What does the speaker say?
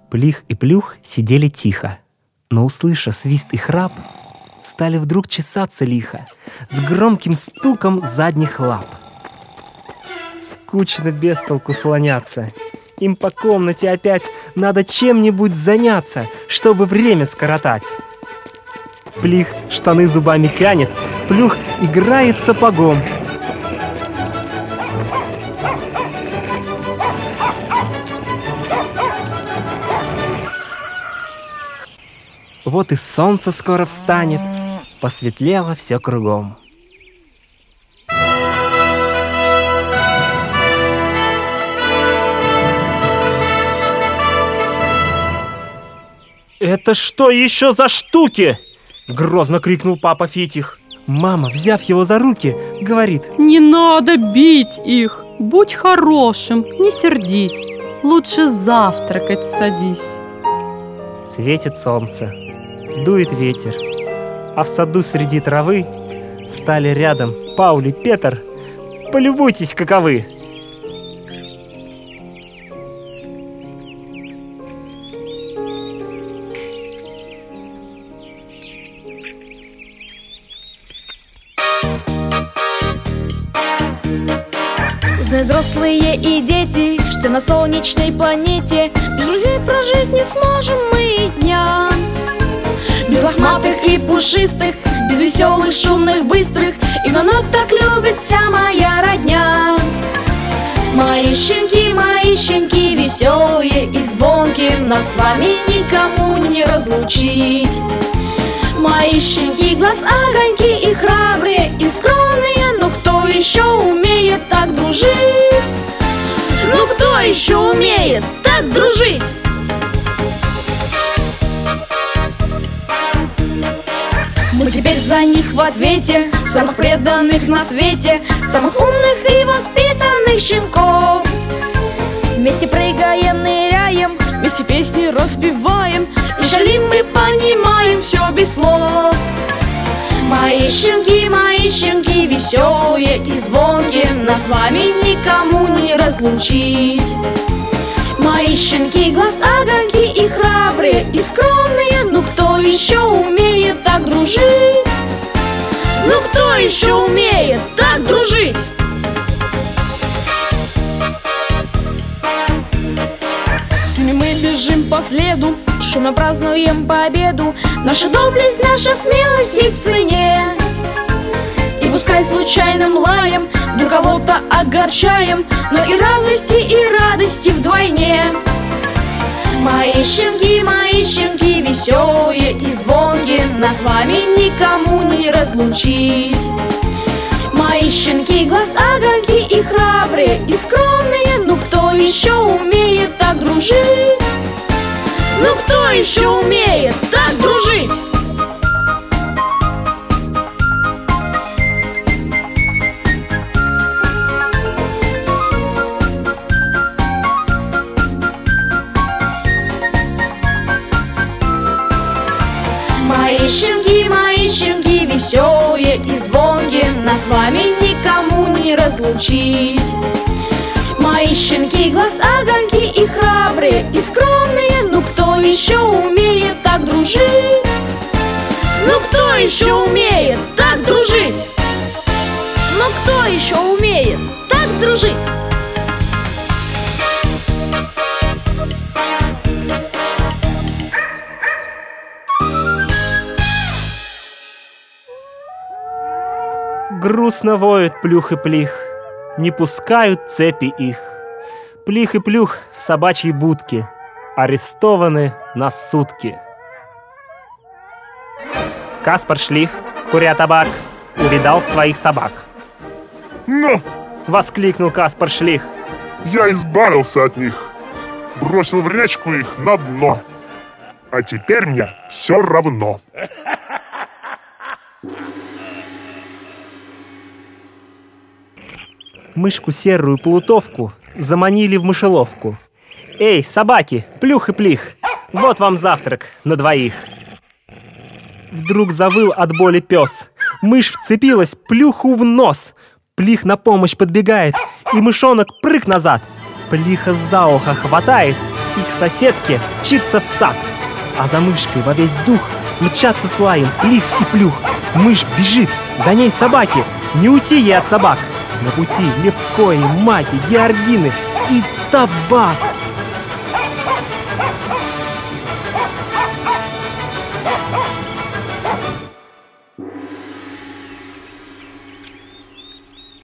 Плих и Плюх сидели тихо, но, услыша свист и храп, стали вдруг чесаться лихо с громким стуком задних лап. Скучно без толку слоняться. Им по комнате опять надо чем-нибудь заняться, чтобы время скоротать. Плих штаны зубами тянет, Плюх играет сапогом. Вот и солнце скоро встанет, посветлело все кругом. «Это что еще за штуки?» — грозно крикнул папа Фитих. Мама, взяв его за руки, говорит: «Не надо бить их! Будь хорошим, не сердись! Лучше завтракать садись!» Светит солнце, дует ветер, а в саду среди травы стали рядом Пауль и Петр. Полюбуйтесь, каковы! Знай, взрослые и дети, что на солнечной планете без друзей прожить не сможем мы и дня. Без лохматых и пушистых, без веселых, шумных, быстрых, и на нот так любит вся моя родня. Мои щенки веселые и звонкие, нас с вами никому не разлучить. Мои щенки, глаз огоньки и храбрые, и скромные, но кто еще умеет так дружить? Ну кто еще умеет так дружить? Мы теперь за них в ответе, самых преданных на свете, самых умных и воспитанных щенков. Вместе прыгаем, ныряем, вместе песни распеваем, и шалим мы, понимаем все без слов. Мои щенки веселые и звонкие, нас с вами никому не разлучить. Мои щенки, глаз огоньки и храбрые, и скромные, ну кто еще умеет так дружить? Ну кто еще умеет так дружить? С ними мы бежим по следу, шумно празднуем победу. Наша доблесть, наша смелость и в цене. И пускай случайным лаем вдруг кого-то огорчаем, но и радости, и радости вдвойне. Мои щенки веселые и звонкие, нас с вами никому не разлучить. Мои щенки, глаз огоньки и храбрые, и скромные, ну кто еще умеет так дружить? Ну кто еще умеет так дружить? Мои щенки веселые и звонкие, нас с вами никому не разлучить. Мои щенки, глаз огоньки и храбрые, и скромные, ну кто еще умеет так дружить? Ну кто еще умеет так дружить? Ну кто еще умеет так дружить? Грустно воют Плюх и Плих, не пускают цепи их. Плих и Плюх в собачьей будке, арестованы на сутки. Каспар Шлих, куря табак, увидал своих собак. «Ну!» — воскликнул Каспар Шлих. «Я избавился от них, бросил в речку их на дно, а теперь мне все равно». Мышку серую плутовку заманили в мышеловку. «Эй, собаки, Плюх и Плих, вот вам завтрак на двоих!» Вдруг завыл от боли пес. Мышь вцепилась Плюху в нос. Плих на помощь подбегает, и мышонок прыг назад. Плиха за ухо хватает их соседке мчится в сад, а за мышкой во весь дух мчатся с лаем плих и плюх. Мышь бежит, за ней собаки, не уйти ей от собак. На пути Левко и Маки, Георгины и табак.